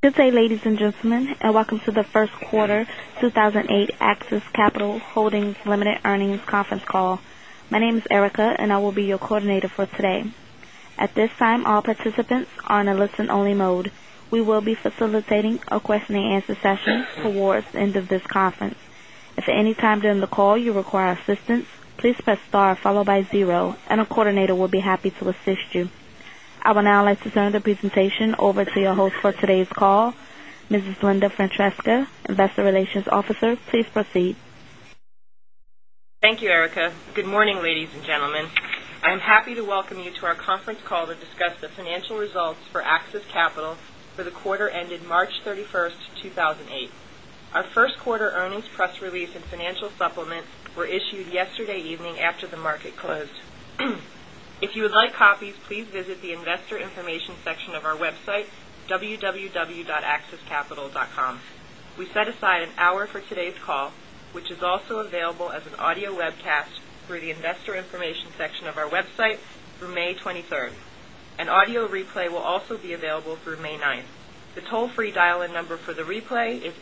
Good day, ladies and gentlemen, and welcome to the first quarter 2008 Axis Capital Holdings Limited earnings conference call. My name is Erica, and I will be your coordinator for today. At this time, all participants are in a listen-only mode. We will be facilitating a question-and-answer session towards the end of this conference. If at any time during the call you require assistance, please press star followed by 0, and a coordinator will be happy to assist you. I would now like to turn the presentation over to your host for today's call, Mrs. Linda Francesca, Investor Relations Officer. Please proceed. Thank you, Erica. Good morning, ladies and gentlemen. I am happy to welcome you to our conference call to discuss the financial results for Axis Capital for the quarter ended March 31st, 2008. Our first quarter earnings press release and financial supplement were issued yesterday evening after the market closed. If you would like copies, please visit the investor information section of our website, www.axiscapital.com. We set aside an hour for today's call, which is also available as an audio webcast through the investor information section of our website through May 23rd. An audio replay will also be available through May 9th. The toll-free dial-in number for the replay is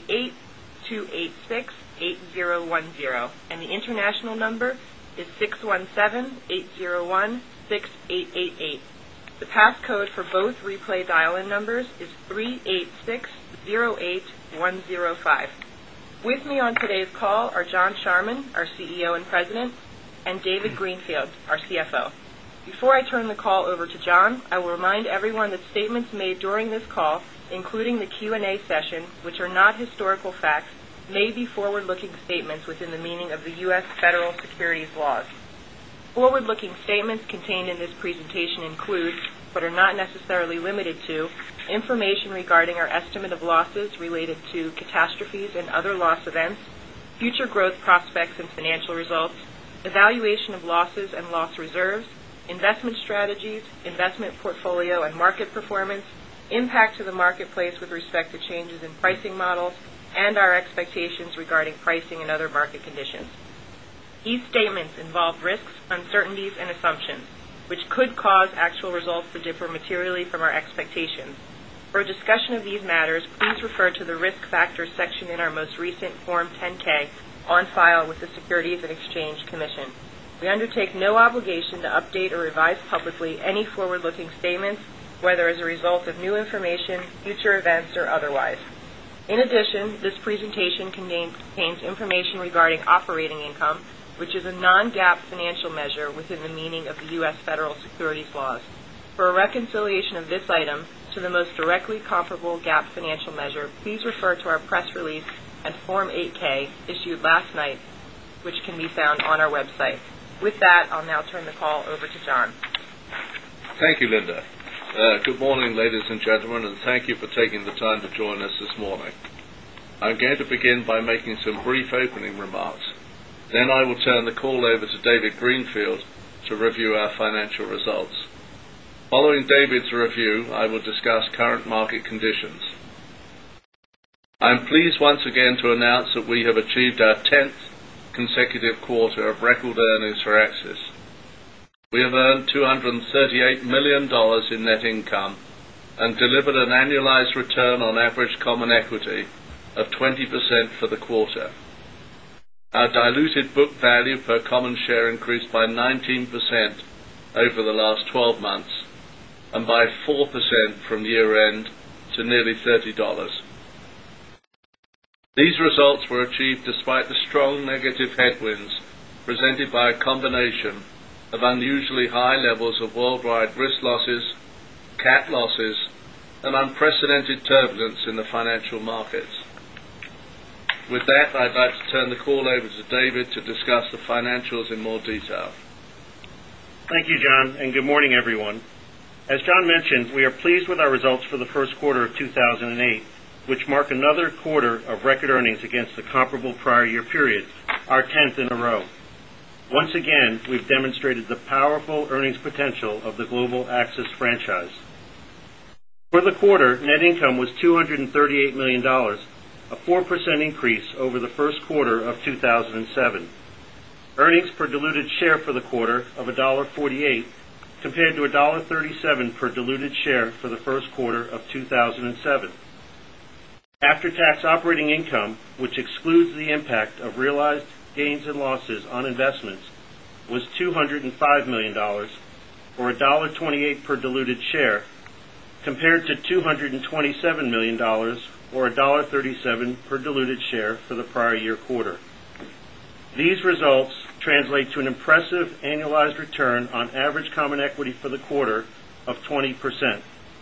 888-286-8010, and the international number is 617-801-6888. The passcode for both replay dial-in numbers is 386-08105. With me on today's call are John Sharman, our CEO and President, and David Greenfield, our CFO. Before I turn the call over to John, I will remind everyone that statements made during this call, including the Q&A session, which are not historical facts, may be forward-looking statements within the meaning of the U.S. federal securities laws. Forward-looking statements contained in this presentation include, but are not necessarily limited to, information regarding our estimate of losses related to catastrophes and other loss events, future growth prospects and financial results, evaluation of losses and loss reserves, investment strategies, investment portfolio and market performance, impact to the marketplace with respect to changes in pricing models, and our expectations regarding pricing and other market conditions. These statements involve risks, uncertainties, and assumptions, which could cause actual results to differ materially from our expectations. For a discussion of these matters, please refer to the Risk Factors section in our most recent Form 10-K on file with the Securities and Exchange Commission. We undertake no obligation to update or revise publicly any forward-looking statements, whether as a result of new information, future events, or otherwise. In addition, this presentation contains information regarding operating income, which is a non-GAAP financial measure within the meaning of the U.S. federal securities laws. For a reconciliation of this item to the most directly comparable GAAP financial measure, please refer to our press release and Form 8-K issued last night, which can be found on our website. With that, I'll now turn the call over to John. Thank you, Linda. Good morning, ladies and gentlemen, and thank you for taking the time to join us this morning. I'm going to begin by making some brief opening remarks. Then I will turn the call over to David Greenfield to review our financial results. Following David's review, I will discuss current market conditions. I'm pleased once again to announce that we have achieved our 10th consecutive quarter of record earnings for Axis. We have earned $238 million in net income and delivered an annualized return on average common equity of 20% for the quarter. Our diluted book value per common share increased by 19% over the last 12 months and by 4% from year-end to nearly $30. These results were achieved despite the strong negative headwinds presented by a combination of unusually high levels of worldwide risk losses, cat losses, and unprecedented turbulence in the financial markets. With that, I'd like to turn the call over to David to discuss the financials in more detail. Thank you, John, and good morning, everyone. As John mentioned, we are pleased with our results for the first quarter of 2008, which mark another quarter of record earnings against the comparable prior year period, our 10th in a row. Once again, we've demonstrated the powerful earnings potential of the global Axis franchise. For the quarter, net income was $238 million, a 4% increase over the first quarter of 2007. Earnings per diluted share for the quarter of $1.48 compared to $1.37 per diluted share for the first quarter of 2007. After-tax operating income, which excludes the impact of realized gains and losses on investments, was $205 million, or $1.28 per diluted share, compared to $227 million, or $1.37 per diluted share for the prior year quarter. These results translate to an impressive annualized return on average common equity for the quarter of 20%.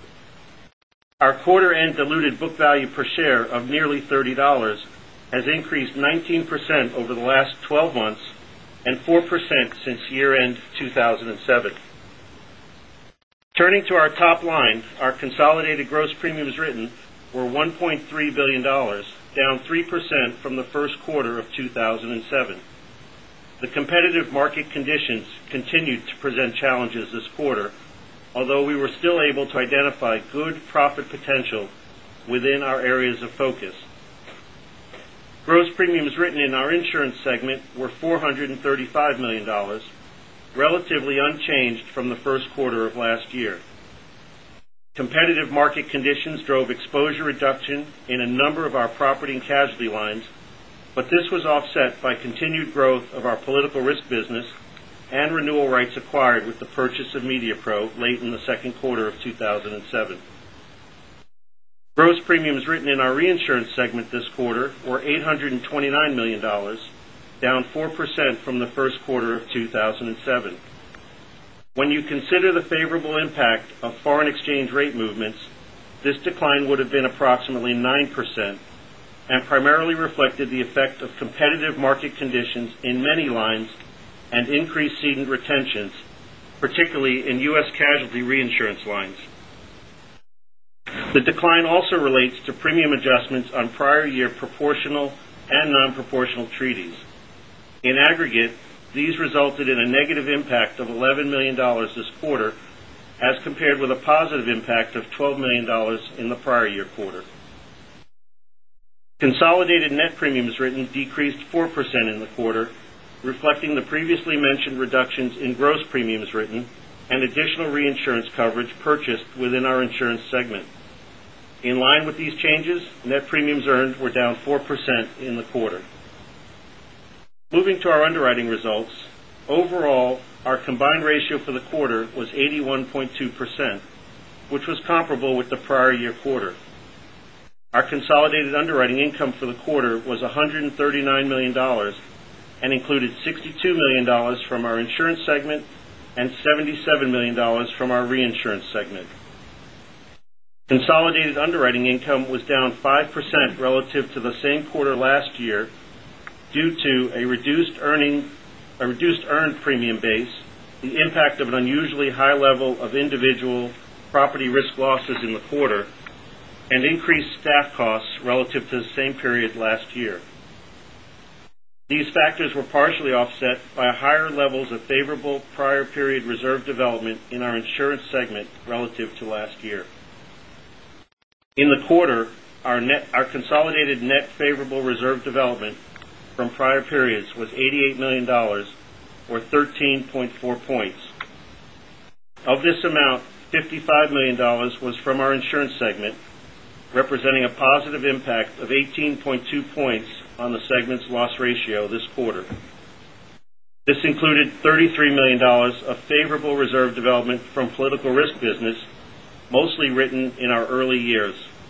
Our quarter-end diluted book value per share of nearly $30 has increased 19% over the last 12 months and 4% since year-end 2007. Turning to our top line, our consolidated gross premiums written were $1.3 billion, down 3% from the first quarter of 2007. The competitive market conditions continued to present challenges this quarter, although we were still able to identify good profit potential within our areas of focus. Gross premiums written in our insurance segment were $435 million, relatively unchanged from the first quarter of last year. Competitive market conditions drove exposure reduction in a number of our property and casualty lines, but this was offset by continued growth of our political risk business and renewal rights acquired with the purchase of MediaPro late in the second quarter of 2007. Gross premiums written in our reinsurance segment this quarter were $829 million, down 4% from the first quarter of 2007. When you consider the favorable impact of foreign exchange rate movements, this decline would have been approximately 9% and primarily reflected the effect of competitive market conditions in many lines and increased cedent retentions, particularly in U.S. casualty reinsurance lines. The decline also relates to premium adjustments on prior year proportional and non-proportional treaties. In aggregate, these resulted in a negative impact of $11 million this quarter, as compared with a positive impact of $12 million in the prior year quarter. Consolidated net premiums written decreased 4% in the quarter, reflecting the previously mentioned reductions in gross premiums written and additional reinsurance coverage purchased within our insurance segment. In line with these changes, net premiums earned were down 4% in the quarter. Moving to our underwriting results, overall, our combined ratio for the quarter was 81.2%, which was comparable with the prior year quarter. Our consolidated underwriting income for the quarter was $139 million and included $62 million from our insurance segment and $77 million from our reinsurance segment. Consolidated underwriting income was down 5% relative to the same quarter last year due to a reduced earned premium base, the impact of an unusually high level of individual property risk losses in the quarter, and increased staff costs relative to the same period last year. These factors were partially offset by higher levels of favorable prior period reserve development in our insurance segment relative to last year. In the quarter, our consolidated net favorable reserve development from prior periods was $88 million, or 13.4 points. Of this amount, $55 million was from our insurance segment, representing a positive impact of 18.2 points on the segment's loss ratio this quarter. This included $33 million of favorable reserve development from political risk business, mostly written in our early years.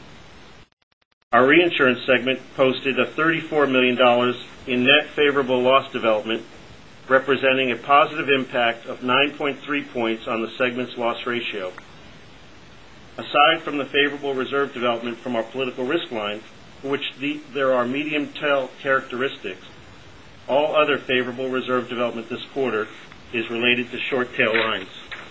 Our reinsurance segment posted a $34 million in net favorable loss development, representing a positive impact of 9.3 points on the segment's loss ratio. Aside from the favorable reserve development from our political risk line, for which there are medium tail characteristics, all other favorable reserve development this quarter is related to short tail lines.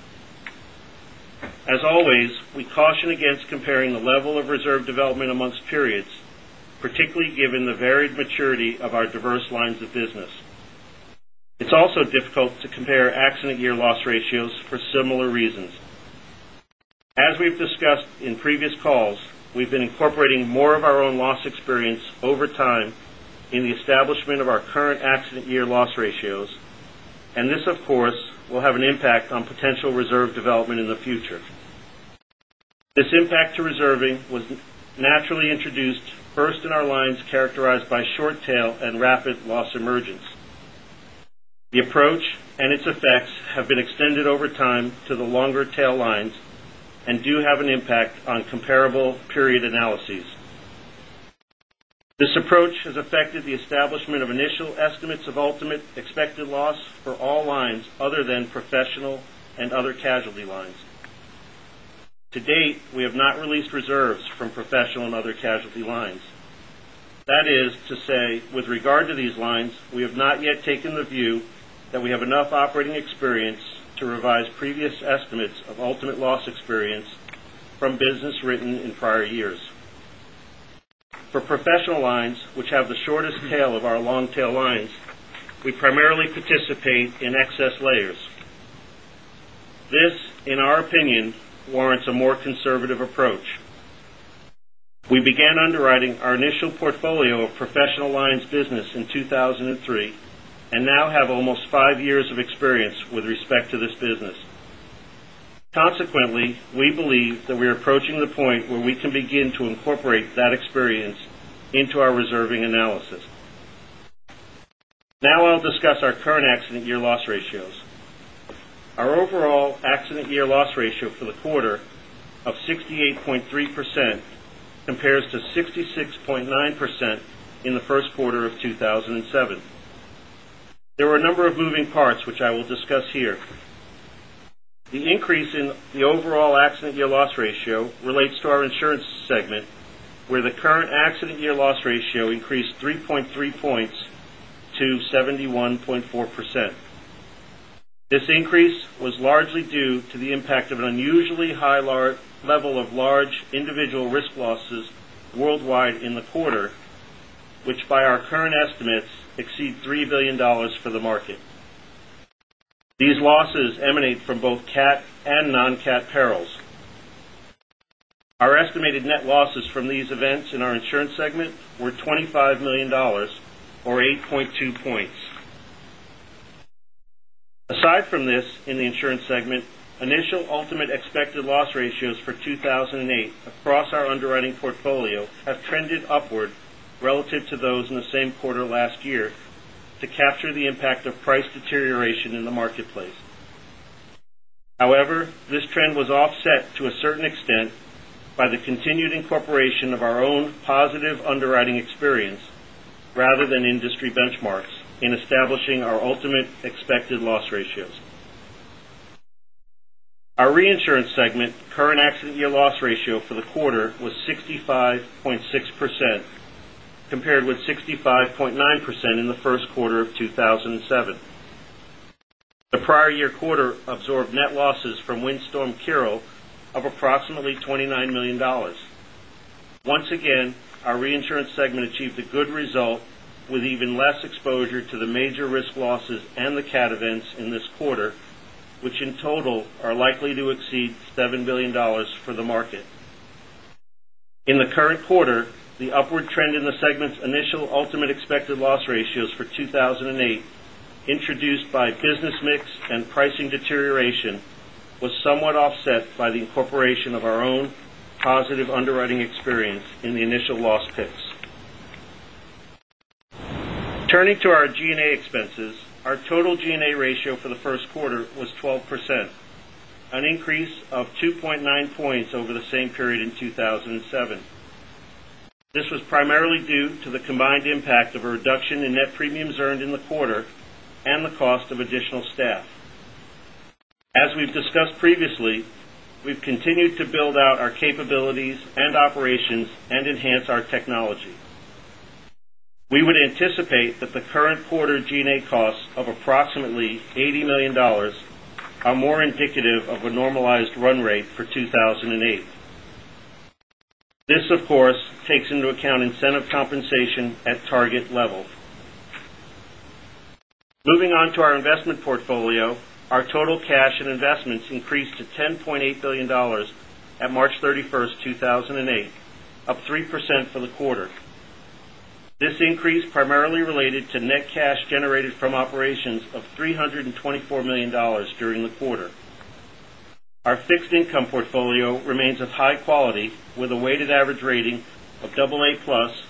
As always, we caution against comparing the level of reserve development amongst periods, particularly given the varied maturity of our diverse lines of business. It's also difficult to compare accident year loss ratios for similar reasons. As we've discussed in previous calls, we've been incorporating more of our own loss experience over time in the establishment of our current accident year loss ratios, and this, of course, will have an impact on potential reserve development in the future. This impact to reserving was naturally introduced first in our lines characterized by short tail and rapid loss emergence. The approach and its effects have been extended over time to the longer tail lines and do have an impact on comparable period analyses. This approach has affected the establishment of initial estimates of ultimate expected loss for all lines other than professional and other casualty lines. To date, we have not released reserves from professional and other casualty lines. That is to say, with regard to these lines, we have not yet taken the view that we have enough operating experience to revise previous estimates of ultimate loss experience from business written in prior years. For professional lines, which have the shortest tail of our long tail lines, we primarily participate in excess layers. This, in our opinion, warrants a more conservative approach. We began underwriting our initial portfolio of professional lines business in 2003 and now have almost 5 years of experience with respect to this business. Consequently, we believe that we are approaching the point where we can begin to incorporate that experience into our reserving analysis. Now I'll discuss our current accident year loss ratios. Our overall accident year loss ratio for the quarter of 68.3% compares to 66.9% in the first quarter of 2007. There were a number of moving parts which I will discuss here. The increase in the overall accident year loss ratio relates to our insurance segment, where the current accident year loss ratio increased 3.3 points to 71.4%. This increase was largely due to the impact of an unusually high level of large individual risk losses worldwide in the quarter, which by our current estimates exceed $3 billion for the market. These losses emanate from both cat and non-cat perils. Our estimated net losses from these events in our insurance segment were $25 million, or 8.2 points. Aside from this, in the insurance segment, initial ultimate expected loss ratios for 2008 across our underwriting portfolio have trended upward relative to those in the same quarter last year to capture the impact of price deterioration in the marketplace. However, this trend was offset to a certain extent by the continued incorporation of our own positive underwriting experience rather than industry benchmarks in establishing our ultimate expected loss ratios. Our reinsurance segment current accident year loss ratio for the quarter was 65.6%, compared with 65.9% in the first quarter of 2007. The prior year quarter absorbed net losses from Windstorm Kirill of approximately $29 million. Once again, our reinsurance segment achieved a good result with even less exposure to the major risk losses and the cat events in this quarter, which in total are likely to exceed $7 billion for the market. In the current quarter, the upward trend in the segment's initial ultimate expected loss ratios for 2008, introduced by business mix and pricing deterioration, was somewhat offset by the incorporation of our own positive underwriting experience in the initial loss picks. Turning to our G&A expenses, our total G&A ratio for the first quarter was 12%, an increase of 2.9 points over the same period in 2007. This was primarily due to the combined impact of a reduction in net premiums earned in the quarter and the cost of additional staff. As we've discussed previously, we've continued to build out our capabilities and operations and enhance our technology. We would anticipate that the current quarter G&A costs of approximately $80 million are more indicative of a normalized run rate for 2008. This, of course, takes into account incentive compensation at target level. Moving on to our investment portfolio, our total cash and investments increased to $10.8 billion at March 31st, 2008, up 3% for the quarter. This increase primarily related to net cash generated from operations of $324 million during the quarter. Our fixed income portfolio remains of high quality with a weighted average rating of AA+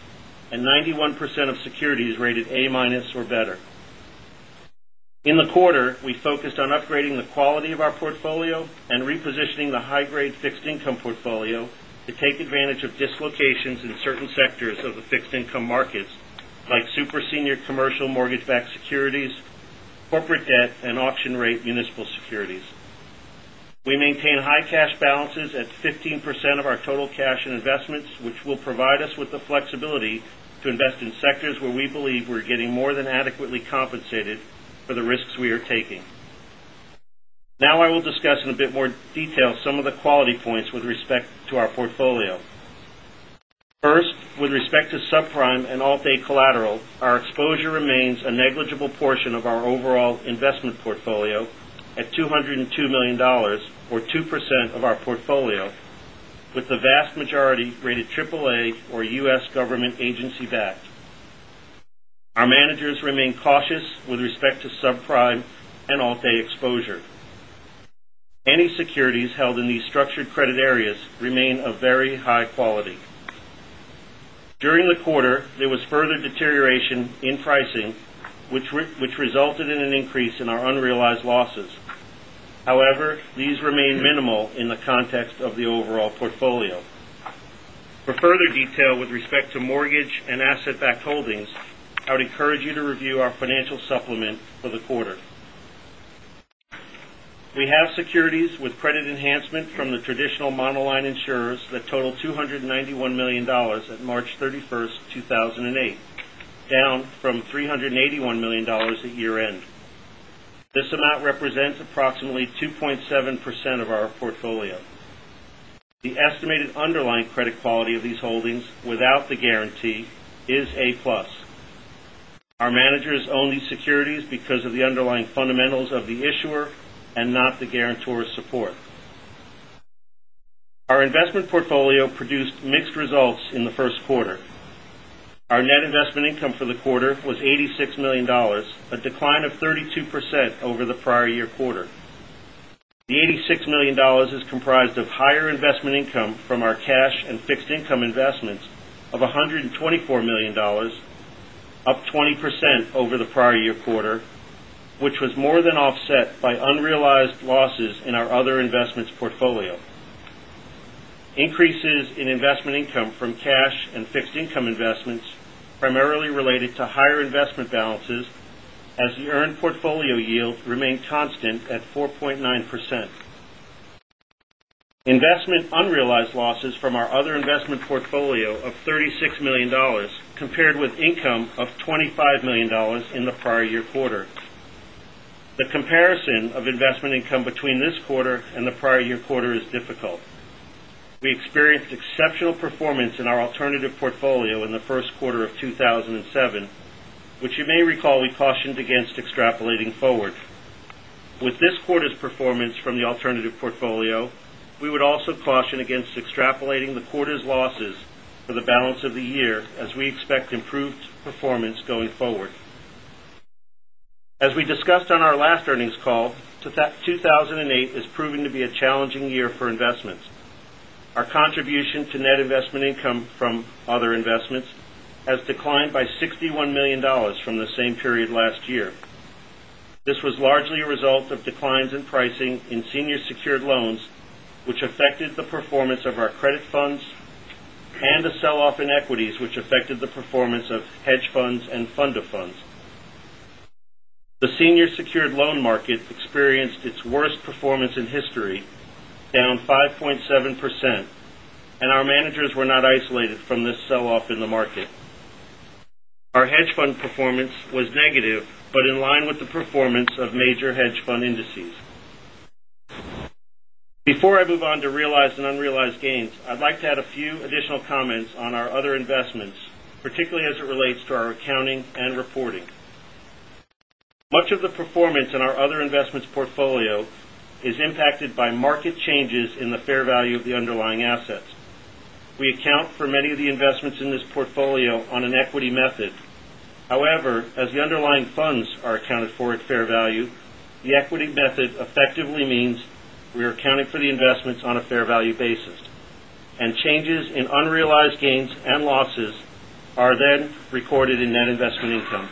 and 91% of securities rated A- or better. In the quarter, we focused on upgrading the quality of our portfolio and repositioning the high-grade fixed income portfolio to take advantage of dislocations in certain sectors of the fixed income markets, like super senior commercial mortgage-backed securities, corporate debt, and auction-rate municipal securities. We maintain high cash balances at 15% of our total cash and investments, which will provide us with the flexibility to invest in sectors where we believe we're getting more than adequately compensated for the risks we are taking. Now I will discuss in a bit more detail some of the quality points with respect to our portfolio. First, with respect to subprime and Alt-A collateral, our exposure remains a negligible portion of our overall investment portfolio at $202 million, or 2% of our portfolio, with the vast majority rated AAA or U.S. government agency backed. Our managers remain cautious with respect to subprime and Alt-A exposure. Any securities held in these structured credit areas remain of very high quality. During the quarter, there was further deterioration in pricing, which resulted in an increase in our unrealized losses. However, these remain minimal in the context of the overall portfolio. For further detail with respect to mortgage and asset-backed holdings, I would encourage you to review our financial supplement for the quarter. We have securities with credit enhancement from the traditional monoline insurers that total $291 million at March 31, 2008, down from $381 million at year end. This amount represents approximately 2.7% of our portfolio. The estimated underlying credit quality of these holdings without the guarantee is A+. Our managers own these securities because of the underlying fundamentals of the issuer and not the guarantor's support. Our investment portfolio produced mixed results in the first quarter. Our net investment income for the quarter was $86 million, a decline of 32% over the prior year quarter. The $86 million is comprised of higher investment income from our cash and fixed income investments of $124 million, up 20% over the prior year quarter, which was more than offset by unrealized losses in our other investments portfolio. Increases in investment income from cash and fixed income investments primarily related to higher investment balances, as the earned portfolio yield remained constant at 4.9%. Investment unrealized losses from our other investment portfolio of $36 million compared with income of $25 million in the prior year quarter. The comparison of investment income between this quarter and the prior year quarter is difficult. We experienced exceptional performance in our alternative portfolio in the first quarter of 2007, which you may recall we cautioned against extrapolating forward. With this quarter's performance from the alternative portfolio, we would also caution against extrapolating the quarter's losses for the balance of the year, as we expect improved performance going forward. As we discussed on our last earnings call, 2008 is proving to be a challenging year for investments. Our contribution to net investment income from other investments has declined by $61 million from the same period last year. This was largely a result of declines in pricing in senior secured loans, which affected the performance of our credit funds, and a sell-off in equities, which affected the performance of hedge funds and fund of funds. The senior secured loan market experienced its worst performance in history, down 5.7%, and our managers were not isolated from this sell-off in the market. Our hedge fund performance was negative, but in line with the performance of major hedge fund indices. Before I move on to realized and unrealized gains, I'd like to add a few additional comments on our other investments, particularly as it relates to our accounting and reporting. Much of the performance in our other investments portfolio is impacted by market changes in the fair value of the underlying assets. We account for many of the investments in this portfolio on an equity method. However, as the underlying funds are accounted for at fair value, the equity method effectively means we are accounting for the investments on a fair value basis, and changes in unrealized gains and losses are then recorded in net investment income.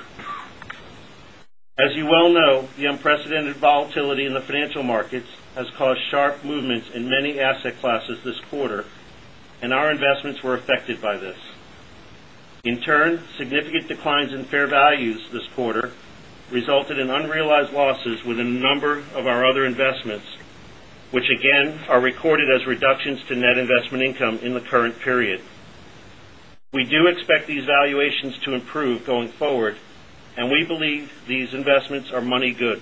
As you well know, the unprecedented volatility in the financial markets has caused sharp movements in many asset classes this quarter, and our investments were affected by this. In turn, significant declines in fair values this quarter resulted in unrealized losses within a number of our other investments, which again are recorded as reductions to net investment income in the current period. We do expect these valuations to improve going forward, and we believe these investments are money good.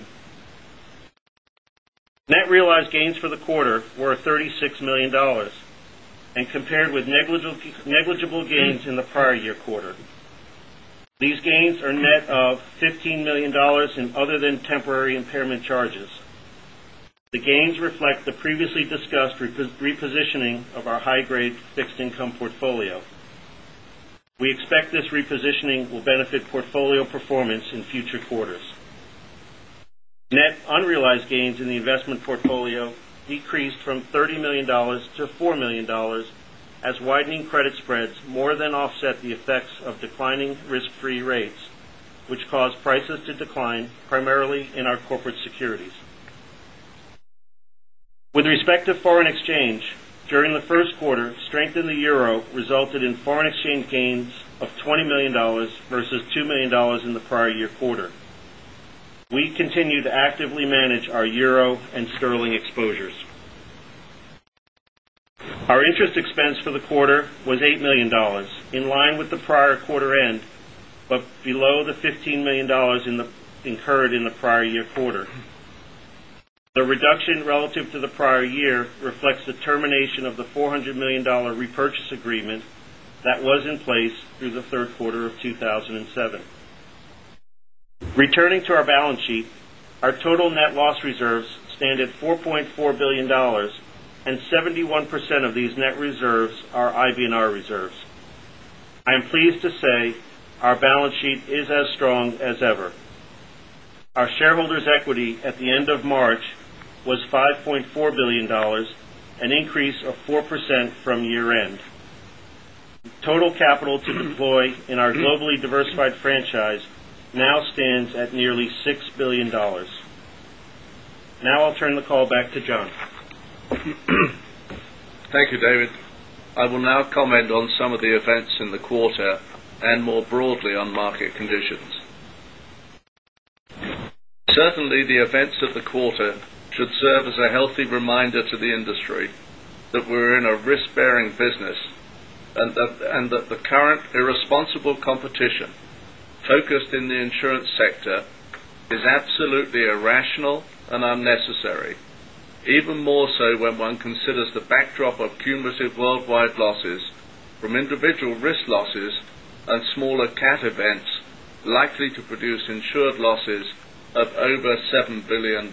Net realized gains for the quarter were $36 million, and compared with negligible gains in the prior year quarter. These gains are net of $15 million in other than temporary impairment charges. The gains reflect the previously discussed repositioning of our high-grade fixed income portfolio. We expect this repositioning will benefit portfolio performance in future quarters. Net unrealized gains in the investment portfolio decreased from $30 million to $4 million as widening credit spreads more than offset the effects of declining risk-free rates, which caused prices to decline primarily in our corporate securities. With respect to foreign exchange, during the first quarter, strength in the euro resulted in foreign exchange gains of $20 million versus $2 million in the prior year quarter. We continue to actively manage our euro and sterling exposures. Our interest expense for the quarter was $8 million, in line with the prior quarter end, but below the $15 million incurred in the prior year quarter. The reduction relative to the prior year reflects the termination of the $400 million repurchase agreement that was in place through the third quarter of 2007. Returning to our balance sheet, our total net loss reserves stand at $4.4 billion, and 71% of these net reserves are IBNR reserves. I am pleased to say our balance sheet is as strong as ever. Our shareholders' equity at the end of March was $5.4 billion, an increase of 4% from year-end. Total capital to deploy in our globally diversified franchise now stands at nearly $6 billion. Now I'll turn the call back to John. Thank you, David. I will now comment on some of the events in the quarter and more broadly on market conditions. Certainly the events of the quarter should serve as a healthy reminder to the industry that we're in a risk-bearing business and that the current irresponsible competition focused in the insurance sector is absolutely irrational and unnecessary, even more so when one considers the backdrop of cumulative worldwide losses from individual risk losses and smaller cat events likely to produce insured losses of over $7 billion.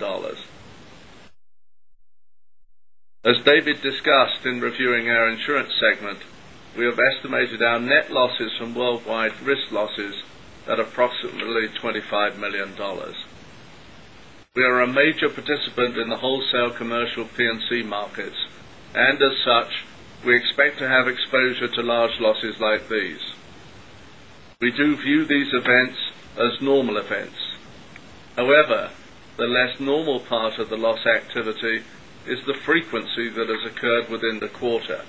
As David discussed in reviewing our insurance segment, we have estimated our net losses from worldwide risk losses at approximately $25 million. We are a major participant in the wholesale commercial P&C markets, and as such, we expect to have exposure to large losses like these. We do view these events as normal events. However, the less normal part of the loss activity is the frequency that has occurred within the quarter.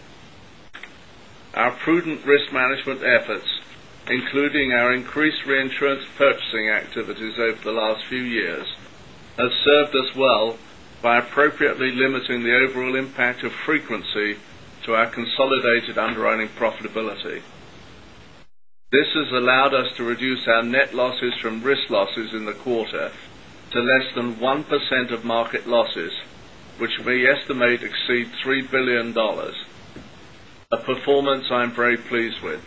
Our prudent risk management efforts, including our increased reinsurance purchasing activities over the last few years, have served us well by appropriately limiting the overall impact of frequency to our consolidated underwriting profitability. This has allowed us to reduce our net losses from risk losses in the quarter to less than 1% of market losses, which we estimate exceed $3 billion, a performance I'm very pleased with.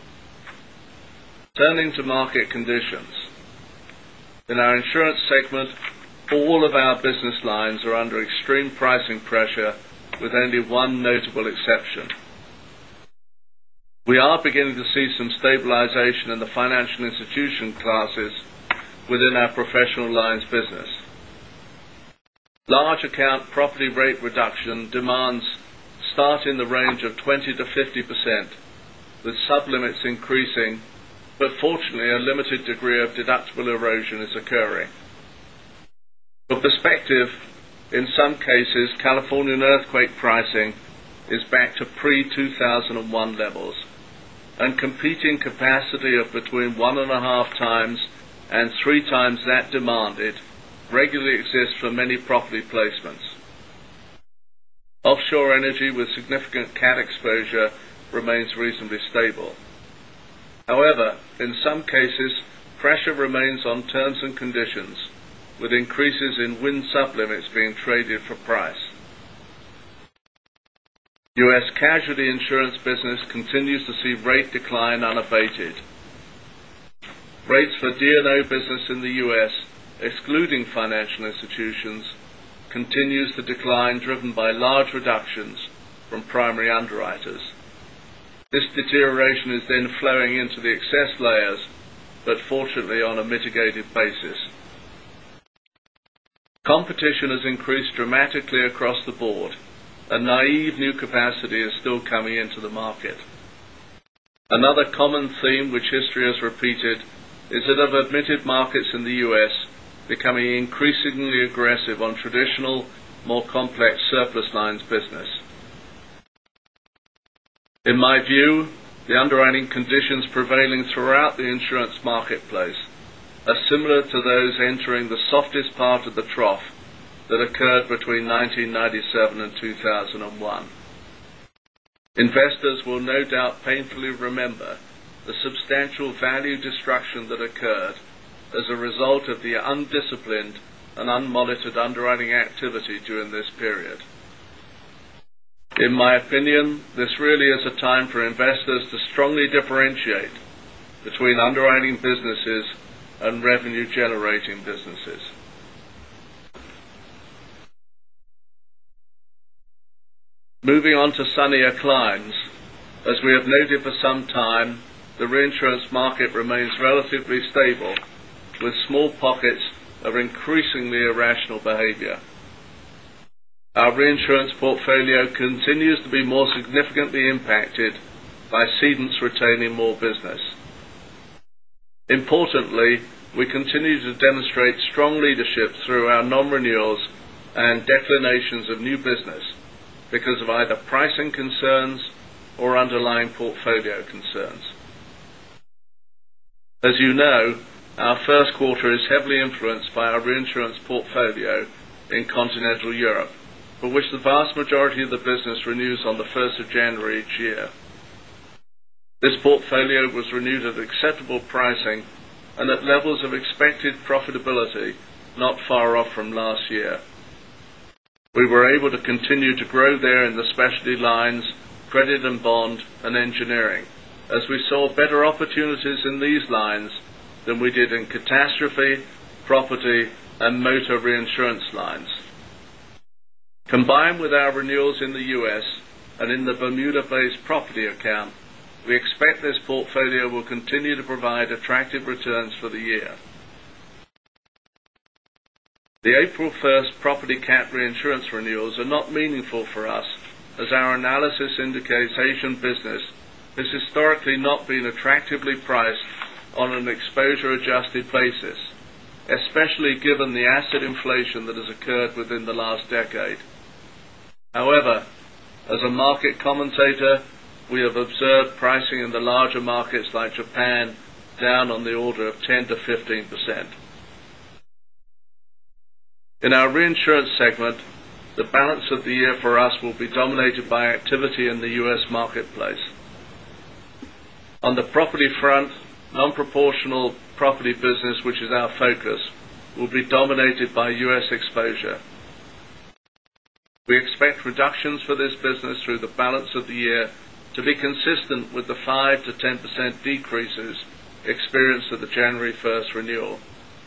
Turning to market conditions. In our insurance segment, all of our business lines are under extreme pricing pressure with only one notable exception. We are beginning to see some stabilization in the financial institution classes within our professional lines business. Large account property rate reduction demands start in the range of 20 to 50%, with sublimits increasing, but fortunately a limited degree of deductible erosion is occurring. For perspective, in some cases, Californian earthquake pricing is back to pre-2001 levels, and competing capacity of between 1.5 times and 3 times that demanded regularly exists for many property placements. Offshore energy with significant cat exposure remains reasonably stable. However, in some cases, pressure remains on terms and conditions, with increases in wind sublimits being traded for price. U.S. casualty insurance business continues to see rate decline unabated. Rates for D&O business in the U.S., excluding financial institutions, continues to decline, driven by large reductions from primary underwriters. This deterioration is then flowing into the excess layers, but fortunately on a mitigated basis. Competition has increased dramatically across the board, and naive new capacity is still coming into the market. Another common theme which history has repeated is that of admitted markets in the U.S. becoming increasingly aggressive on traditional, more complex surplus lines business. In my view, the underwriting conditions prevailing throughout the insurance marketplace are similar to those entering the softest part of the trough that occurred between 1997 and 2001. Investors will no doubt painfully remember the substantial value destruction that occurred as a result of the undisciplined and unmonitored underwriting activity during this period. In my opinion, this really is a time for investors to strongly differentiate between underwriting businesses and revenue-generating businesses. Moving on to sunnier climes, as we have noted for some time, the reinsurance market remains relatively stable, with small pockets of increasingly irrational behavior. Our reinsurance portfolio continues to be more significantly impacted by cedents retaining more business. Importantly, we continue to demonstrate strong leadership through our non-renewals and declinations of new business because of either pricing concerns or underlying portfolio concerns. As you know, our first quarter is heavily influenced by our reinsurance portfolio in continental Europe, for which the vast majority of the business renews on the 1st of January each year. This portfolio was renewed at acceptable pricing and at levels of expected profitability not far off from last year. We were able to continue to grow there in the specialty lines, credit and bond, and engineering, as we saw better opportunities in these lines than we did in catastrophe, property, and motor reinsurance lines. Combined with our renewals in the U.S. and in the Bermuda-based property account, we expect this portfolio will continue to provide attractive returns for the year. The April 1st property cat reinsurance renewals are not meaningful for us, as our analysis indicates Asian business has historically not been attractively priced on an exposure-adjusted basis, especially given the asset inflation that has occurred within the last decade. However, as a market commentator, we have observed pricing in the larger markets like Japan down on the order of 10 to 15%. In our reinsurance segment, the balance of the year for us will be dominated by activity in the U.S. marketplace. On the property front, non-proportional property business, which is our focus, will be dominated by U.S. exposure. We expect reductions for this business through the balance of the year to be consistent with the 5 to 10% decreases experienced at the January 1st renewal.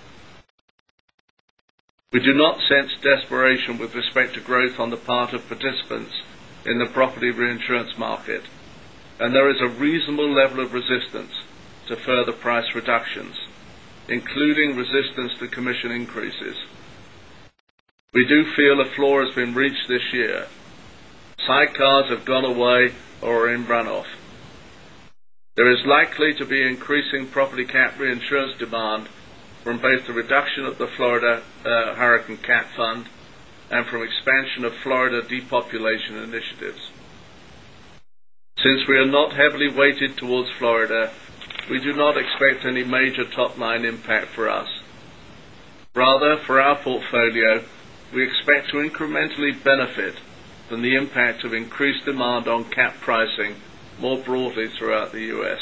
We do not sense desperation with respect to growth on the part of participants in the property reinsurance market, and there is a reasonable level of resistance to further price reductions, including resistance to commission increases. We do feel a floor has been reached this year. Sidecars have gone away or are in runoff. There is likely to be increasing property cat reinsurance demand from both the reduction of the Florida Hurricane Cat Fund and from expansion of Florida depopulation initiatives. Since we are not heavily weighted towards Florida, we do not expect any major top-line impact for us. Rather, for our portfolio, we expect to incrementally benefit from the impact of increased demand on cat pricing more broadly throughout the U.S.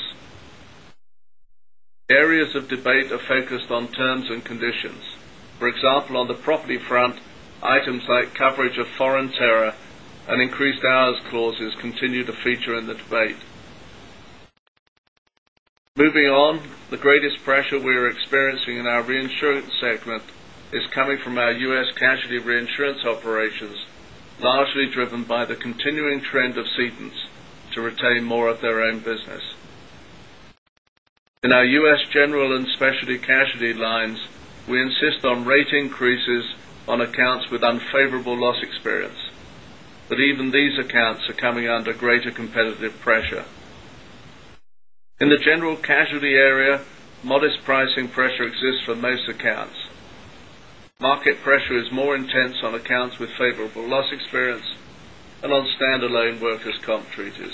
Areas of debate are focused on terms and conditions. For example, on the property front, items like coverage of foreign terror and increased hours clauses continue to feature in the debate. Moving on, the greatest pressure we are experiencing in our reinsurance segment is coming from our U.S. casualty reinsurance operations, largely driven by the continuing trend of cedents to retain more of their own business. In our U.S. general and specialty casualty lines, we insist on rate increases on accounts with unfavorable loss experience, but even these accounts are coming under greater competitive pressure. In the general casualty area, modest pricing pressure exists for most accounts. Market pressure is more intense on accounts with favorable loss experience and on standalone workers' comp treaties.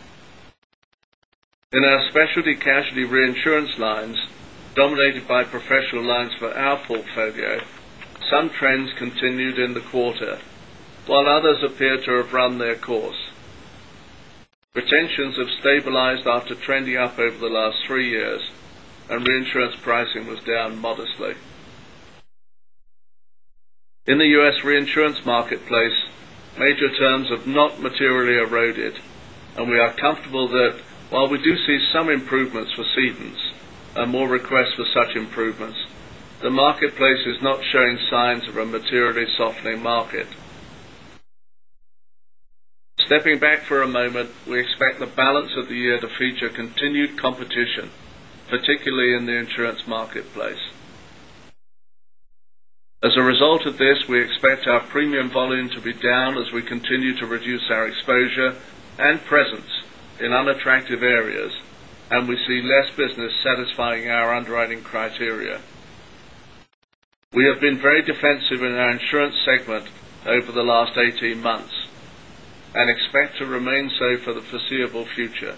In our specialty casualty reinsurance lines, dominated by professional lines for our portfolio, some trends continued in the quarter, while others appear to have run their course. Retentions have stabilized after trending up over the last 3 years, and reinsurance pricing was down modestly. In the U.S. reinsurance marketplace, major terms have not materially eroded, and we are comfortable that while we do see some improvements for cedents and more requests for such improvements, the marketplace is not showing signs of a materially softening market. Stepping back for a moment, we expect the balance of the year to feature continued competition, particularly in the insurance marketplace. As a result of this, we expect our premium volume to be down as we continue to reduce our exposure and presence in unattractive areas, and we see less business satisfying our underwriting criteria. We have been very defensive in our insurance segment over the last 18 months and expect to remain so for the foreseeable future.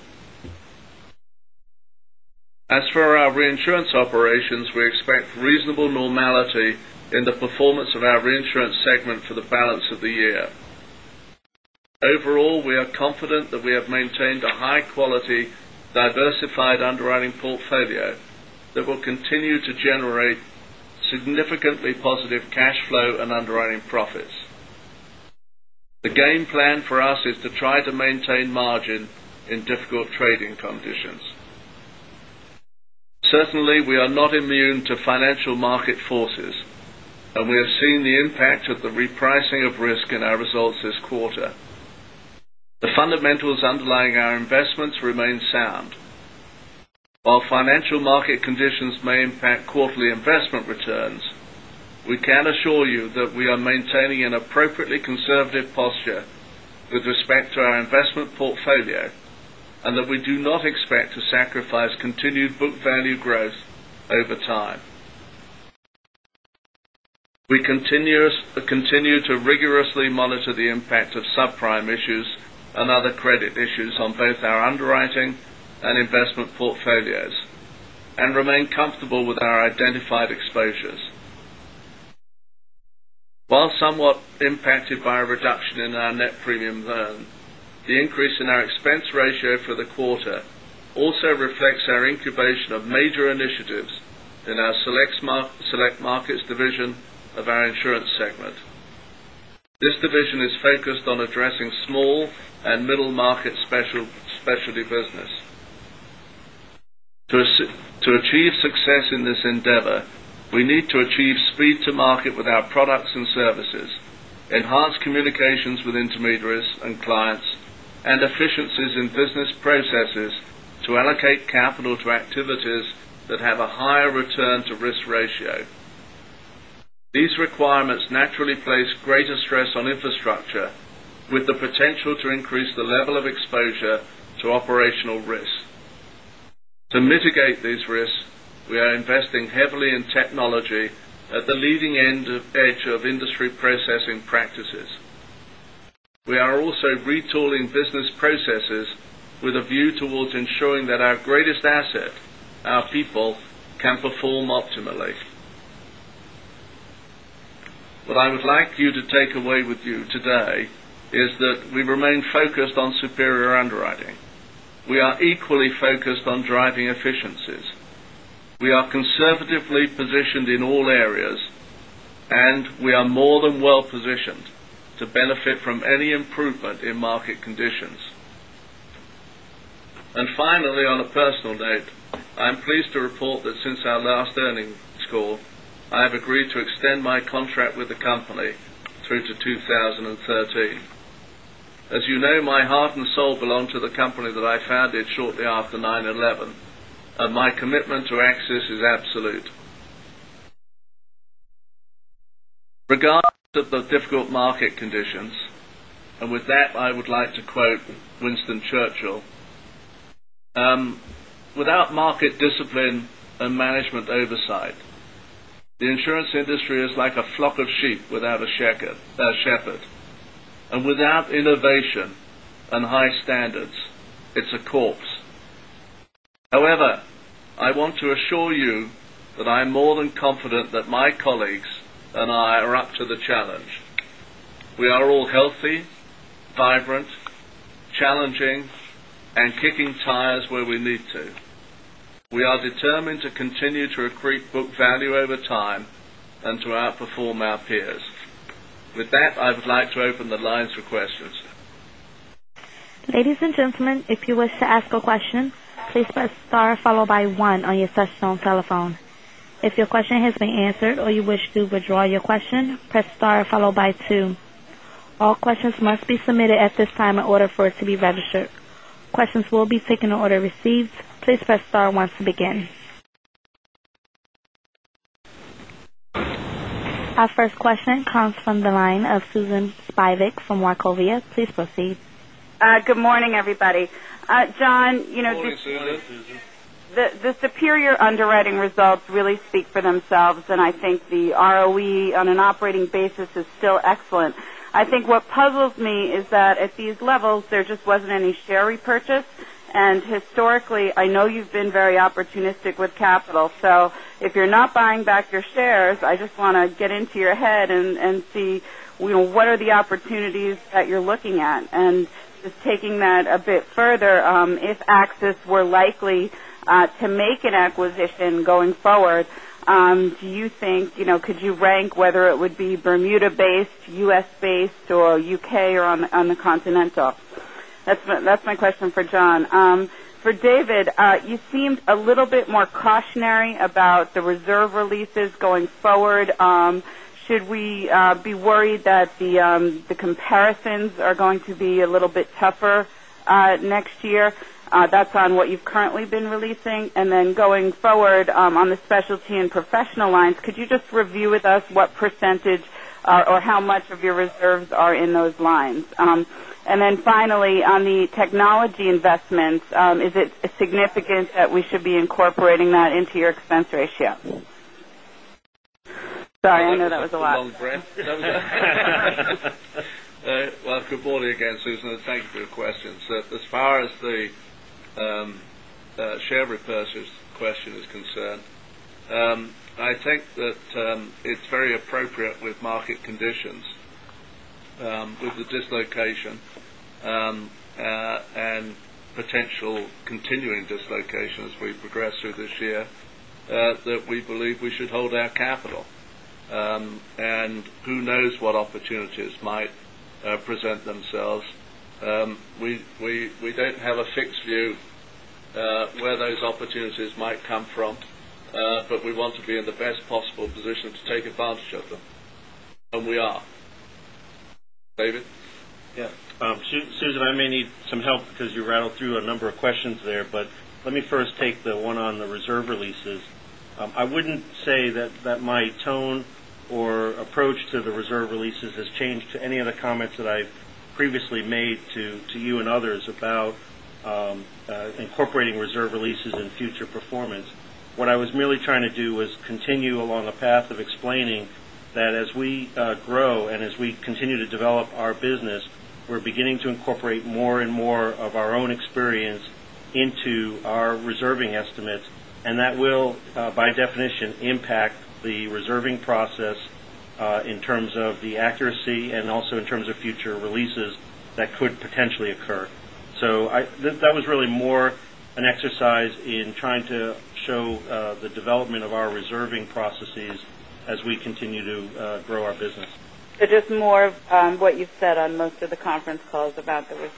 As for our reinsurance operations, we expect reasonable normality in the performance of our reinsurance segment for the balance of the year. Overall, we are confident that we have maintained a high-quality, diversified underwriting portfolio that will continue to generate significantly positive cash flow and underwriting profits. The game plan for us is to try to maintain margin in difficult trading conditions. Certainly, we are not immune to financial market forces, and we have seen the impact of the repricing of risk in our results this quarter. The fundamentals underlying our investments remain sound. While financial market conditions may impact quarterly investment returns, we can assure you that we are maintaining an appropriately conservative posture with respect to our investment portfolio, and that we do not expect to sacrifice continued book value growth over time. We continue to rigorously monitor the impact of subprime issues and other credit issues on both our underwriting and investment portfolios, and remain comfortable with our identified exposures. While somewhat impacted by a reduction in our net premium earned, the increase in our expense ratio for the quarter also reflects our incubation of major initiatives in our select markets division of our insurance segment. This division is focused on addressing small and middle market specialty business. To achieve success in this endeavor, we need to achieve speed to market with our products and services, enhance communications with intermediaries and clients, and efficiencies in business processes to allocate capital to activities that have a higher return to risk ratio. These requirements naturally place greater stress on infrastructure, with the potential to increase the level of exposure to operational risk. To mitigate these risks, we are investing heavily in technology at the leading edge of industry processing practices. We are also retooling business processes with a view towards ensuring that our greatest asset, our people, can perform optimally. What I would like you to take away with you today is that we remain focused on superior underwriting. We are equally focused on driving efficiencies. We are conservatively positioned in all areas, and we are more than well positioned to benefit from any improvement in market conditions. And finally, on a personal note, I am pleased to report that since our last earnings call, I have agreed to extend my contract with the company through to 2013. As you know, my heart and soul belong to the company that I founded shortly after 9/11, and my commitment to AXIS is absolute. Regardless of the difficult market conditions, and with that I would like to quote Winston Churchill, without market discipline and management oversight, the insurance industry is like a flock of sheep without a shepherd. And without innovation and high standards, it's a corpse. However, I want to assure you that I am more than confident that my colleagues and I are up to the challenge. We are all healthy, vibrant, challenging, and kicking tires where we need to. We are determined to continue to accrete book value over time and to outperform our peers. With that, I would like to open the lines for questions. Ladies and gentlemen, if you wish to ask a question, please press star followed by 1 on your touchtone telephone. If your question has been answered or you wish to withdraw your question, press star followed by 2. All questions must be submitted at this time in order for it to be registered. Questions will be taken in order received. Please press star 1 to begin. Our first question comes from the line of Susan Spivak from Wachovia. Please proceed. Good morning, everybody. John, Morning, Susan. the superior underwriting results really speak for themselves, and I think the ROE on an operating basis is still excellent. I think what puzzles me is that at these levels there just wasn't any share repurchase. And historically, I know you've been very opportunistic with capital. So if you're not buying back your shares, I just want to get into your head and see, what are the opportunities that you're looking at? And just taking that a bit further, if AXIS were likely to make an acquisition going forward, do you think, could you rank whether it would be Bermuda-based, U.S.-based, or U.K. or on the continental? That's my question for John. For David, you seemed a little bit more cautionary about the reserve releases going forward. Should we be worried that the comparisons are going to be a little bit tougher next year? That's on what you've currently been releasing. And then going forward on the specialty and professional lines, could you just review with us what percentage or how much of your reserves are in those lines? And then finally, on the technology investments, is it significant that we should be incorporating that into your expense ratio? Sorry, I know that was a lot. Long breath. Well, good morning again, Susan, and thank you for your questions. As far as the share repurchase question is concerned, I think that it's very appropriate with market conditions, with the dislocation and potential continuing dislocation as we progress through this year, that we believe we should hold our capital. And who knows what opportunities might present themselves. We don't have a fixed view where those opportunities might come from, but we want to be in the best possible position to take advantage of them. And we are. David? Yeah. Susan, I may need some help because you rattled through a number of questions there, but let me first take the one on the reserve releases. I wouldn't say that my tone or approach to the reserve releases has changed to any of the comments that I've previously made to you and others about incorporating reserve releases in future performance. What I was merely trying to do was continue along a path of explaining that as we grow and as we continue to develop our business, we're beginning to incorporate more and more of our own experience into our reserving estimates, and that will, by definition, impact the reserving process in terms of the accuracy and also in terms of future releases that could potentially occur. So that was really more an exercise in trying to show the development of our reserving processes as we continue to grow our business. So just more of what you've said on most of the conference calls about the reserve.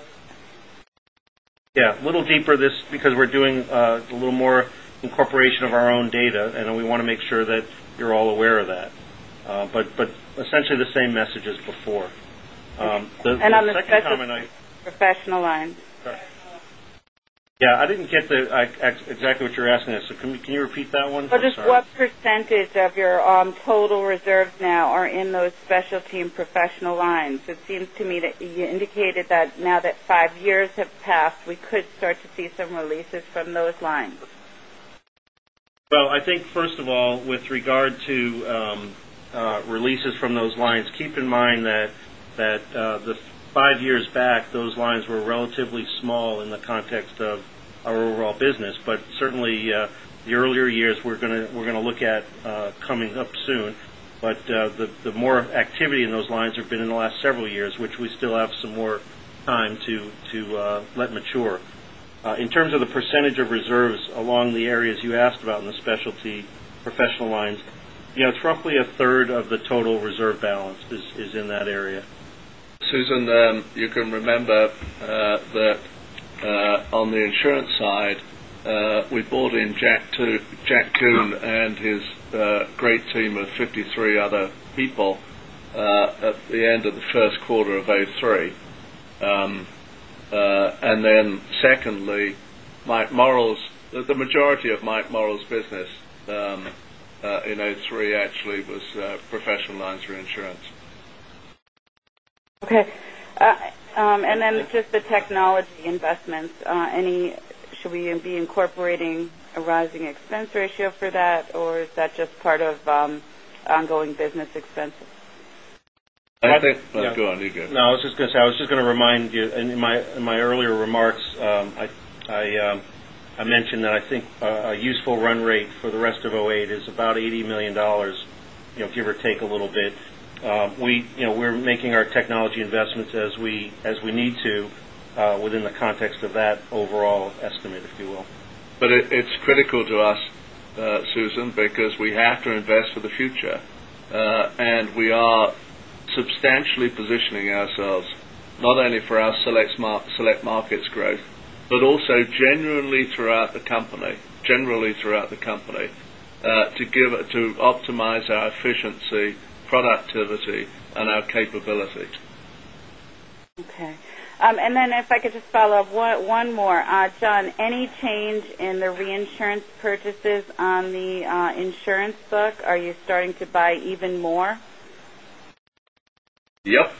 Yeah, a little deeper this because we're doing a little more incorporation of our own data, and we want to make sure that you're all aware of that. But essentially the same message as before. And on the second comment, professional lines. Sorry. Yeah, I didn't get exactly what you're asking us. So can you repeat that one? Well, just what percentage of your total reserves now are in those specialty and professional lines? It seems to me that you indicated that now that 5 years have passed, we could start to see some releases from those lines. Well, I think first of all, with regard to releases from those lines, keep in mind that the 5 years back, those lines were relatively small in the context of our overall business. But certainly, the earlier years we're going to look at coming up soon. But the more activity in those lines have been in the last several years, which we still have some more time to let mature. In terms of the percentage of reserves along the areas you asked about in the specialty professional lines, it's roughly a third of the total reserve balance is in that area. Susan, you can remember that on the insurance side, we brought in Jack Kuhn and his great team of 53 other people at the end of the first quarter of 2003. And then secondly, Mike Morrell's, the majority of Mike Morrell's business in 2003 actually was professional lines reinsurance. Okay. And then just the technology investments. Should we be incorporating a rising expense ratio for that, or is that just part of ongoing business expenses? I think. Well, go on, you go. No, I was just going to say. I was just going to remind you. In my earlier remarks, I mentioned that I think a useful run rate for the rest of 2008 is about $80 million. Give or take a little bit. We're making our technology investments as we need to within the context of that overall estimate, if you will. But it's critical to us, Susan, because we have to invest for the future, and we are substantially positioning ourselves not only for our select markets growth, but also generally throughout the company, to optimize our efficiency, productivity, and our capability. Okay. And then if I could just follow up one more. John, any change in the reinsurance purchases on the insurance book? Are you starting to buy even more? Yep.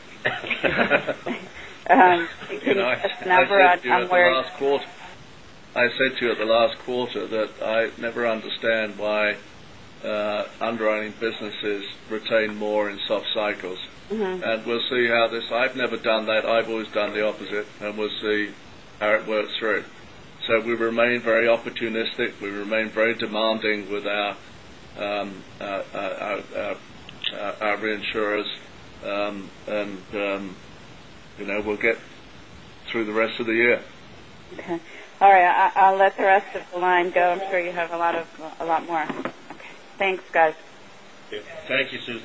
I said to you at the last quarter that I never understand why underwriting businesses retain more in soft cycles. Mm-hmm. And we'll see how this. I've never done that. I've always done the opposite, and we'll see how it works through. So we remain very opportunistic. We remain very demanding with our reinsurers, and we'll get through the rest of the year. Okay. All right. I'll let the rest of the line go. I'm sure you have a lot more. Okay. Thanks, guys. Thank you, Susan.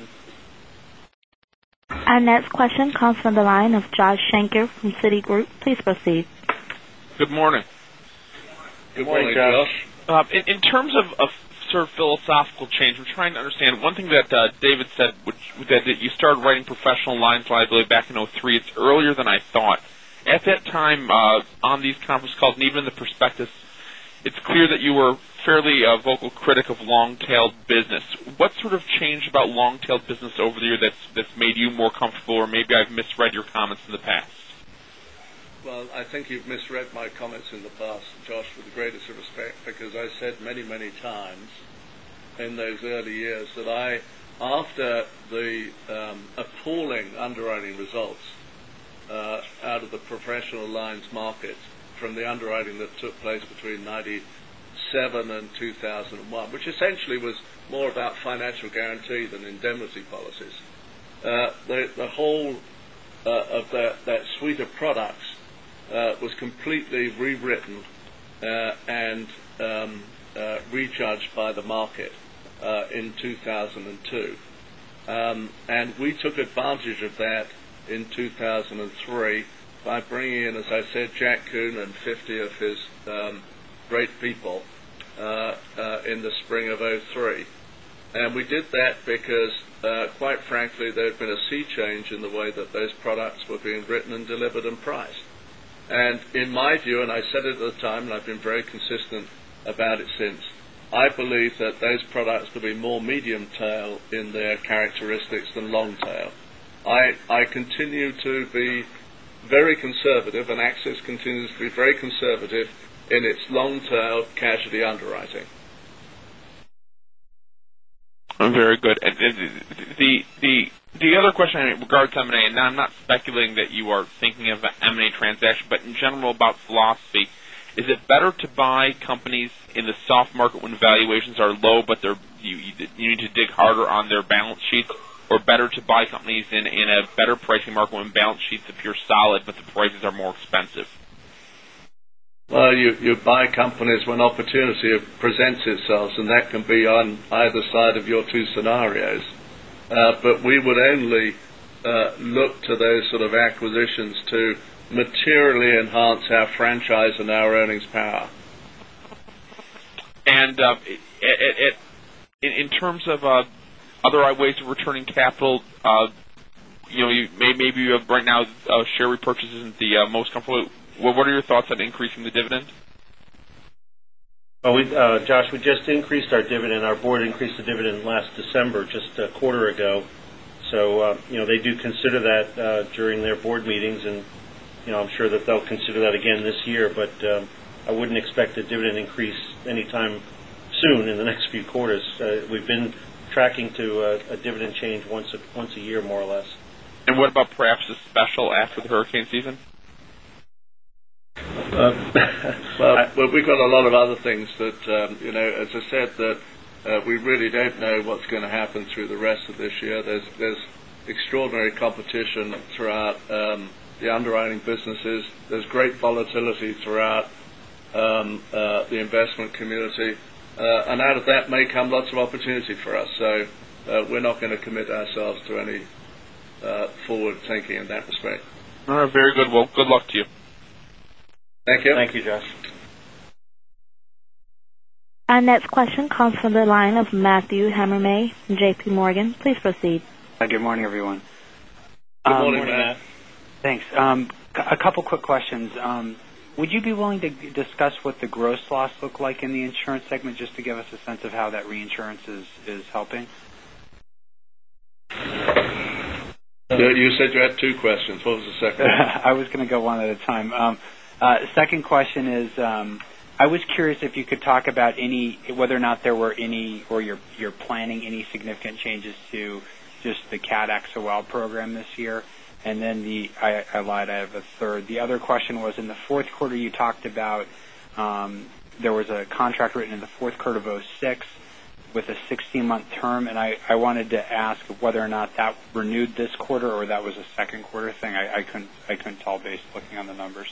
Our next question comes from the line of Josh Shanker from Citigroup. Please proceed. Good morning. Good morning, Josh. In terms of sort of philosophical change, I'm trying to understand one thing that David said, that you started writing professional lines liability back in 2003. It's earlier than I thought. At that time, on these conference calls and even in the prospectus, it's clear that you were fairly vocal critic of long-tailed business. What sort of changed about long-tailed business over the year that's made you more comfortable, or maybe I've misread your comments in the past? Well, I think you've misread my comments in the past, Josh, with the greatest of respect, because I said many, many times in those early years that after the appalling underwriting results out of the professional lines market from the underwriting that took place between 97 and 2001, which essentially was more about financial guarantee than indemnity policies, the whole of that suite of products was completely rewritten and rejudged by the market in 2002. And we took advantage of that in 2003 by bringing in, as I said, Jack Kuhn and 50 of his great people in the spring of '03. And we did that because, quite frankly, there had been a sea change in the way that those products were being written and delivered and priced. And in my view, and I said it at the time, and I've been very consistent about it since, I believe that those products could be more medium tail in their characteristics than long tail. I continue to be very conservative, and Axis continues to be very conservative in its long tail casualty underwriting. Very good. And the other question in regards to M&A, and I'm not speculating that you are thinking of an M&A transaction, but in general about philosophy, is it better to buy companies in the soft market when valuations are low, but you need to dig harder on their balance sheets, or better to buy companies in a better pricing market when balance sheets appear solid, but the prices are more expensive? Well, you buy companies when opportunity presents itself, and that can be on either side of your two scenarios. But we would only look to those sort of acquisitions to materially enhance our franchise and our earnings power. And in terms of other ways of returning capital, maybe you have right now share repurchase isn't the most comfortable. What are your thoughts on increasing the dividend? Well, Josh, we just increased our dividend. Our board increased the dividend last December, just a quarter ago. So, they do consider that during their board meetings, and I'm sure that they'll consider that again this year. But I wouldn't expect a dividend increase anytime soon in the next few quarters. We've been tracking to a dividend change once a year, more or less. And what about perhaps a special after the hurricane season? Well, we've got a lot of other things that, as I said, that we really don't know what's going to happen through the rest of this year. There's extraordinary competition throughout the underwriting businesses. There's great volatility throughout the investment community. And out of that may come lots of opportunity for us. So we're not going to commit ourselves to any forward thinking in that respect. All right, very good. Well, good luck to you. Thank you. Thank you, Josh. Our next question comes from the line of Matthew Hammermay from J.P. Morgan. Please proceed. Good morning, everyone. Good morning, Matt. Thanks. A couple quick questions. Would you be willing to discuss what the gross loss looked like in the insurance segment, just to give us a sense of how that reinsurance is helping? You said you had two questions. What was the second one? I was going to go one at a time. Second question is, I was curious if you could talk about whether or not there were any, or you're planning any significant changes to just the CAT XOL program this year. And then I lied, I have a third. The other question was, in the fourth quarter you talked about there was a contract written in the fourth quarter of 2006 with a 16-month term, and I wanted to ask whether or not that renewed this quarter or that was a second quarter thing. I couldn't tell based looking on the numbers.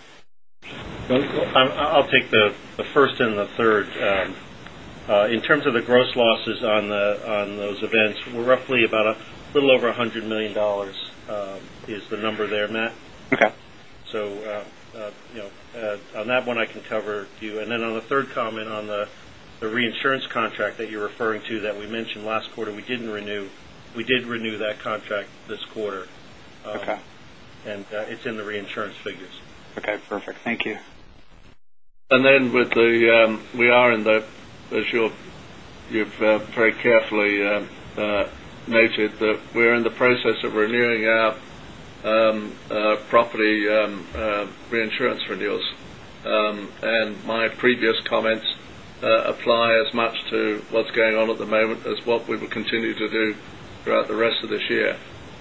I'll take the first and the third. In terms of the gross losses on those events, we're roughly about a little over $100 million is the number there, Matt. Okay. So, on that one I can cover you. And then on the third comment on the reinsurance contract that you're referring to that we mentioned last quarter, we didn't renew. We did renew that contract this quarter. Okay. And it's in the reinsurance figures. Okay, perfect. Thank you. And then with we are in the, as you've very carefully noted, that we're in the process of renewing our property reinsurance renewals. And my previous comments apply as much to what's going on at the moment as what we will continue to do throughout the rest of this year.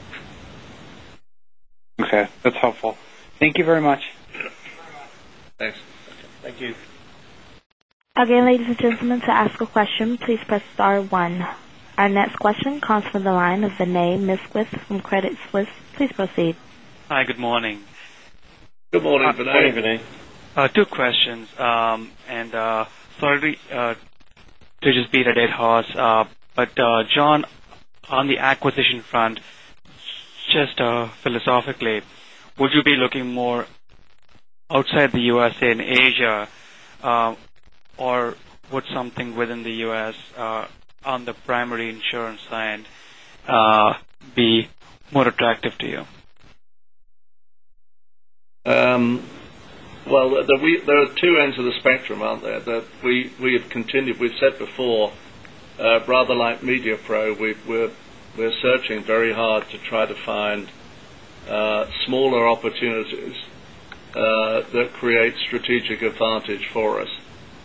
Okay, that's helpful. Thank you very much. Thanks. Thank you. Again, ladies and gentlemen, to ask a question, please press star 1. Our next question comes from the line of Vinay Misquith from Credit Suisse. Please proceed. Hi, good morning. Good morning, Vinay. Good morning, Vinay. Two questions, and sorry to just beat a dead horse, but John, on the acquisition front, just philosophically, would you be looking more outside the U.S. in Asia, or would something within the U.S. On the primary insurance side be more attractive to you? Well, there are two ends of the spectrum, aren't there? That we have continued. We've said before, rather like MediaPro, we're searching very hard to try to find smaller opportunities that create strategic advantage for us.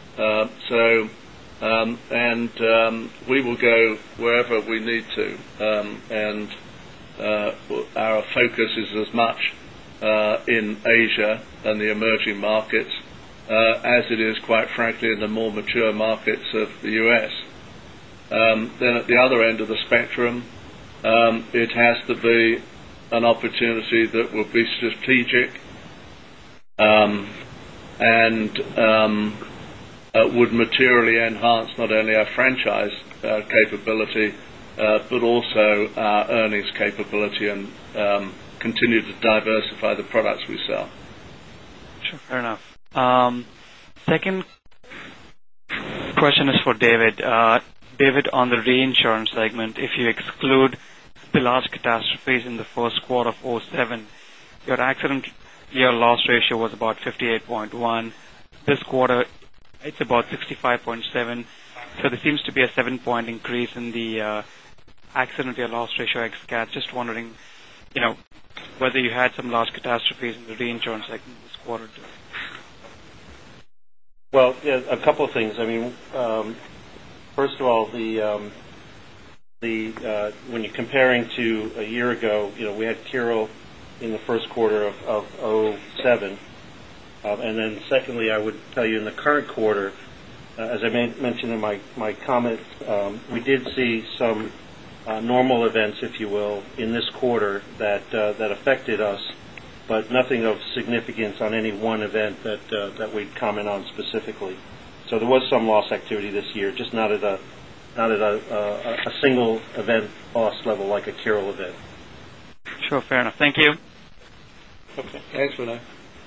We will go wherever we need to, and our focus is as much in Asia and the emerging markets as it is, quite frankly, in the more mature markets of the U.S. Then at the other end of the spectrum, it has to be an opportunity that will be strategic and would materially enhance not only our franchise capability but also our earnings capability and continue to diversify the products we sell. Sure, fair enough. Second question is for David. David, on the reinsurance segment, if you exclude the large catastrophes in the first quarter of 2007, your accident year loss ratio was about 58.1. This quarter, it's about 65.7. So there seems to be a 7-point increase in the accident year loss ratio ex cat. Just wondering, whether you had some large catastrophes in the reinsurance segment this quarter too. Well, yeah, a couple of things. I mean, first of all, when you're comparing to a year ago, we had Kirill in the first quarter of 2007. And then secondly, I would tell you in the current quarter, as I mentioned in my comment, we did see some normal events, if you will, in this quarter that affected us, but nothing of significance on any one event that we'd comment on specifically. So there was some loss activity this year, just not at a single event loss level like a Kirill event. Sure, fair enough. Thank you. Okay, thanks, Renee.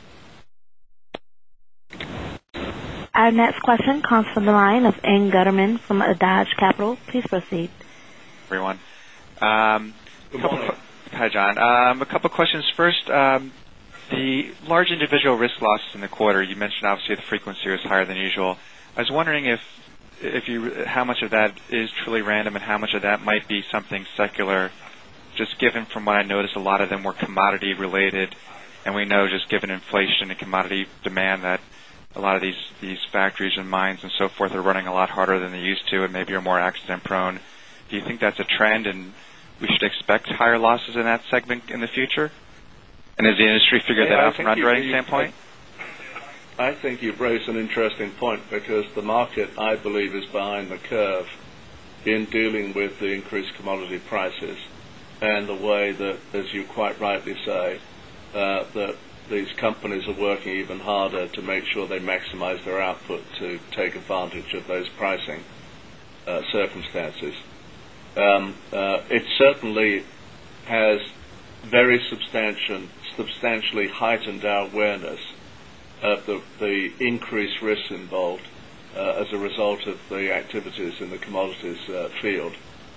Our next question comes from the line of Ian Gutterman from Adage Capital. Please proceed. Everyone. Good morning. Hi, John. A couple questions. First, the large individual risk losses in the quarter, you mentioned obviously the frequency was higher than usual. I was wondering how much of that is truly random and how much of that might be something secular, just given from what I noticed, a lot of them were commodity related, and we know just given inflation and commodity demand that a lot of these factories and mines and so forth are running a lot harder than they used to and maybe are more accident prone. Do you think that's a trend and we should expect higher losses in that segment in the future? And has the industry figured that out from an underwriting standpoint? I think you've raised an interesting point because the market, I believe, is behind the curve in dealing with the increased commodity prices and the way that, as you quite rightly say, that these companies are working even harder to make sure they maximize their output to take advantage of those pricing circumstances. It certainly has very substantially heightened our awareness of the increased risks involved as a result of the activities in the commodities field.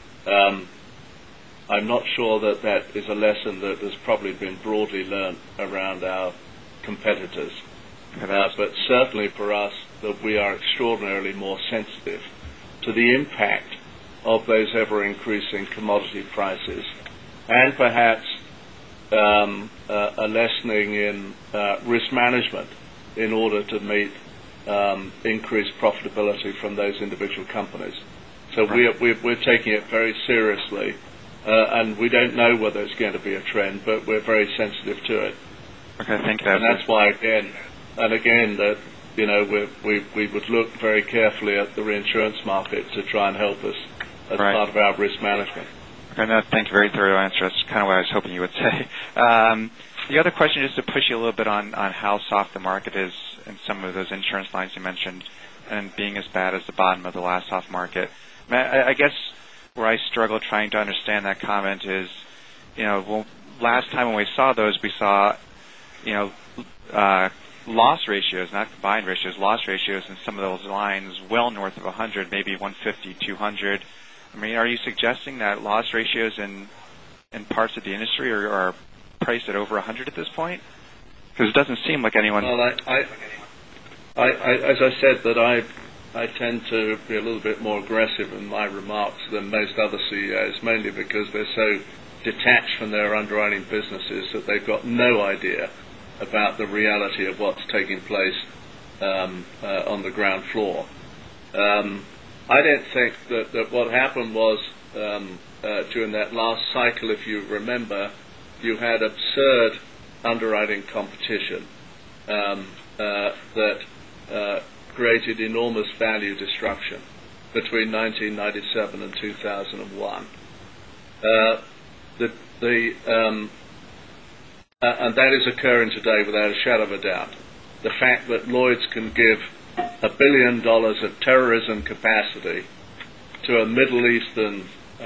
I'm not sure that is a lesson that has probably been broadly learnt around our competitors. But certainly for us, that we are extraordinarily more sensitive to the impact of those ever-increasing commodity prices and perhaps a lessening in risk management in order to meet increased profitability from those individual companies. So we're taking it very seriously, and we don't know whether it's going to be a trend, but we're very sensitive to it. Okay, thank you. And that's why again that we would look very carefully at the reinsurance market to try and help us as part of our risk management. Okay, no, thank you. Very thorough answer. That's kind of what I was hoping you would say. The other question is to push you a little bit on how soft the market is in some of those insurance lines you mentioned, and being as bad as the bottom of the last soft market. I guess where I struggle trying to understand that comment is, last time when we saw those, we saw, loss ratios, not combined ratios, loss ratios in some of those lines well north of 100, maybe 150, 200. I mean, are you suggesting that loss ratios in parts of the industry are priced at over 100 at this point? Because it doesn't seem like anyone... Well, as I said, that I tend to be a little bit more aggressive in my remarks than most other CEOs, mainly because they're so detached from their underwriting businesses that they've got no idea about the reality of what's taking place on the ground floor. I don't think that what happened was during that last cycle, if you remember, you had absurd underwriting competition that created enormous value destruction between 1997 and 2001. And that is occurring today without a shadow of a doubt. The fact that Lloyd's can give $1 billion of terrorism capacity to a Middle Eastern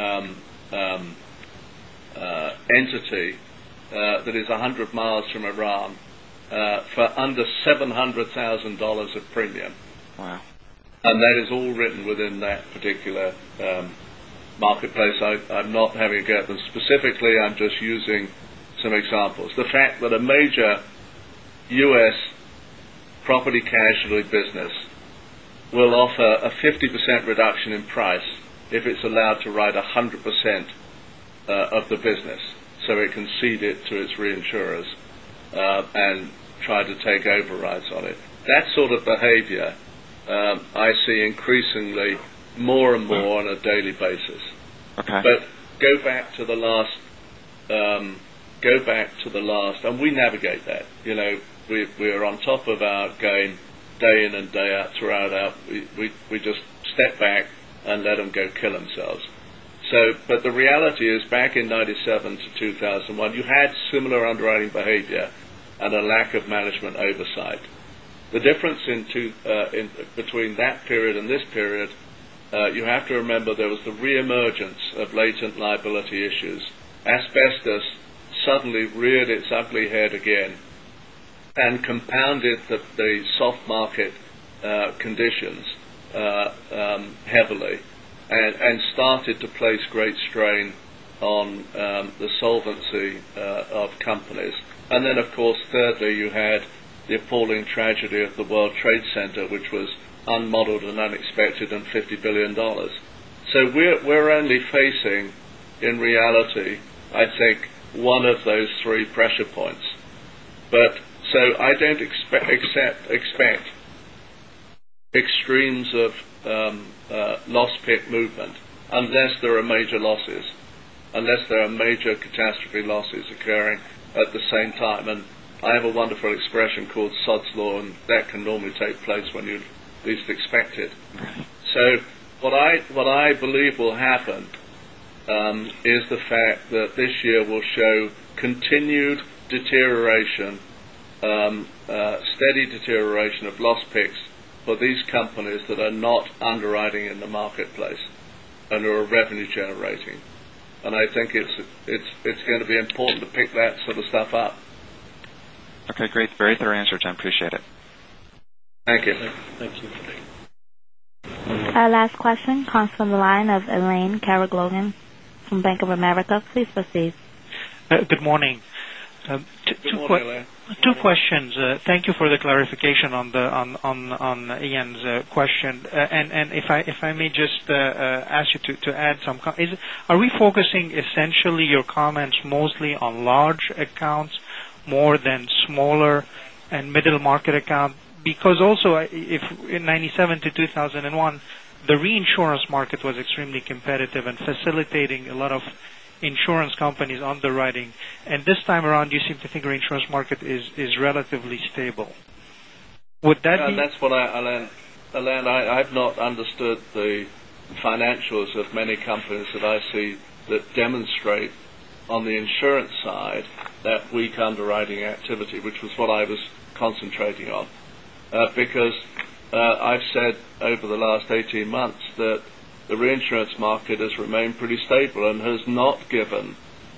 entity that is 100 miles from Iran for under $700,000 of premium. Wow. And that is all written within that particular marketplace. I'm not having a go at them specifically. I'm just using some examples. The fact that a major U.S. property casualty business will offer a 50% reduction in price if it's allowed to write 100% of the business, so it can cede it to its reinsurers and try to take overrides on it. That sort of behavior I see increasingly more and more on a daily basis. Okay. But go back to the last, and we navigate that. We are on top of our game day in and day out throughout our. We just step back and let them go kill themselves. So, but the reality is, back in 97 to 2001, you had similar underwriting behavior and a lack of management oversight. The difference between that period and this period, you have to remember there was the re-emergence of latent liability issues. Asbestos suddenly reared its ugly head again and compounded the soft market conditions heavily and started to place great strain on the solvency of companies. And then, of course, thirdly, you had the appalling tragedy of the World Trade Center, which was unmodeled and unexpected, and $50 billion. So we're only facing, in reality, I think, one of those three pressure points. But so I don't expect extremes of loss pick movement unless there are major losses, unless there are major catastrophe losses occurring at the same time. And I have a wonderful expression called Sod's Law, and that can normally take place when you least expect it. So what I believe will happen is the fact that this year will show continued deterioration, steady deterioration of loss picks for these companies that are not underwriting in the marketplace and are revenue generating. And I think it's going to be important to pick that sort of stuff up. Okay, great. Very thorough answer, John. Appreciate it. Thank you. Thank you. Our last question comes from the line of Elaine Caraglogan from Bank of America. Please proceed. Good morning. Good morning, Elaine. Two questions. Thank you for the clarification on Ian's question. And if I may just ask you to add some. Are we focusing essentially your comments mostly on large accounts more than smaller and middle market account? Because also, if in 97 to 2001, the reinsurance market was extremely competitive and facilitating a lot of insurance companies underwriting, and this time around you seem to think reinsurance market is relatively stable. Would that be? That's what Alain, I've not understood the financials of many companies that I see that demonstrate on the insurance side that weak underwriting activity, which was what I was concentrating on. Because I've said over the last 18 months that the reinsurance market has remained pretty stable and has not given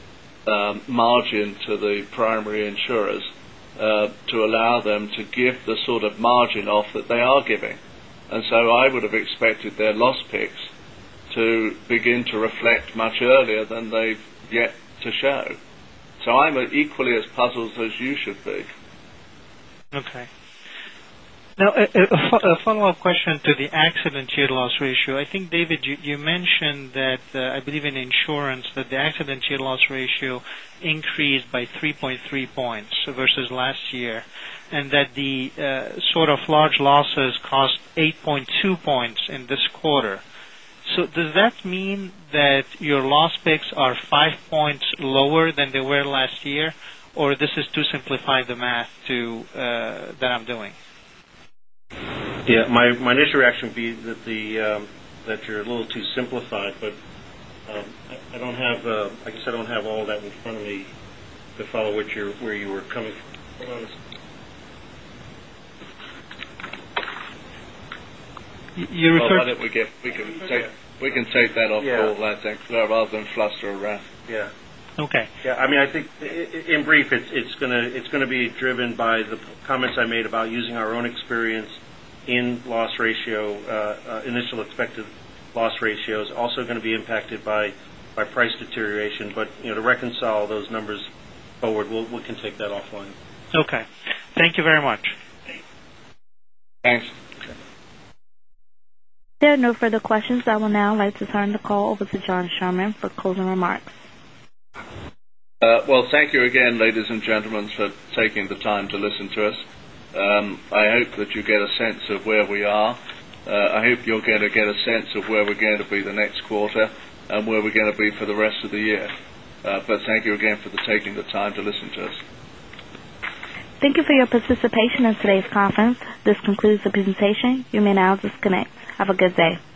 margin to the primary insurers to allow them to give the sort of margin off that they are giving. And so I would have expected their loss picks to begin to reflect much earlier than they've yet to show. So I'm equally as puzzled as you should be. Okay. Now, a follow-up question to the accident year loss ratio. I think, David, you mentioned that, I believe in insurance, that the accident year loss ratio increased by 3.3 points versus last year, and that the sort of large losses cost 8.2 points in this quarter. So does that mean that your loss picks are 5 points lower than they were last year, or this is to simplify the math that I'm doing? Yeah, my initial reaction would be that that you're a little too simplified, but I don't have I guess I don't have all that in front of me to follow where you were coming from. Hold on a second. You refer. Well, we can take that off call, I think, rather than fluster around. Yeah. Okay. Yeah, I mean, I think in brief, it's gonna be driven by the comments I made about using our own experience in loss ratio, initial expected loss ratios. Also going to be impacted by price deterioration. But to reconcile those numbers forward, we can take that offline. Okay. Thank you very much. Thanks. There are no further questions. I will now like to turn the call over to John Sherman for closing remarks. Well, thank you again, ladies and gentlemen, for taking the time to listen to us. I hope that you get a sense of where we are. I hope you're going to get a sense of where we're going to be the next quarter and where we're going to be for the rest of the year. But thank you again for taking the time to listen to us. Thank you for your participation in today's conference. This concludes the presentation. You may now disconnect. Have a good day.